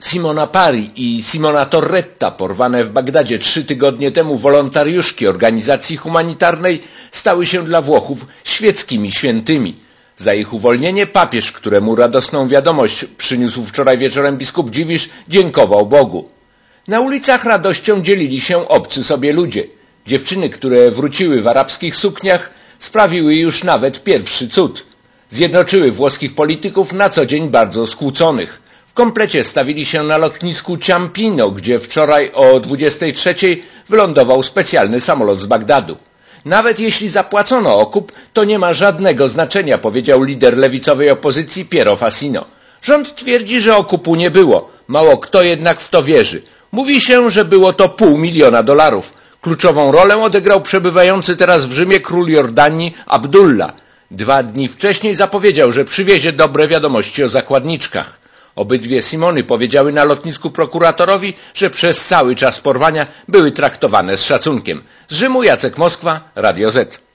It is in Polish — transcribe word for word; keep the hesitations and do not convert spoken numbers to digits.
Simona Pari i Simona Torretta, porwane w Bagdadzie trzy tygodnie temu wolontariuszki organizacji humanitarnej, stały się dla Włochów świeckimi świętymi. Za ich uwolnienie papież, któremu radosną wiadomość przyniósł wczoraj wieczorem biskup Dziwisz, dziękował Bogu. Na ulicach radością dzielili się obcy sobie ludzie. Dziewczyny, które wróciły w arabskich sukniach, sprawiły już nawet pierwszy cud. Zjednoczyły włoskich polityków na co dzień bardzo skłóconych. W komplecie stawili się na lotnisku Ciampino, gdzie wczoraj o dwudziestej trzeciej wylądował specjalny samolot z Bagdadu. Nawet jeśli zapłacono okup, to nie ma żadnego znaczenia, powiedział lider lewicowej opozycji Piero Fassino. Rząd twierdzi, że okupu nie było. Mało kto jednak w to wierzy. Mówi się, że było to pół miliona dolarów. Kluczową rolę odegrał przebywający teraz w Rzymie król Jordanii Abdullah. Dwa dni wcześniej zapowiedział, że przywiezie dobre wiadomości o zakładniczkach. Obydwie Simony powiedziały na lotnisku prokuratorowi, że przez cały czas porwania były traktowane z szacunkiem. Z Rzymu Jacek Moskwa, Radio Z.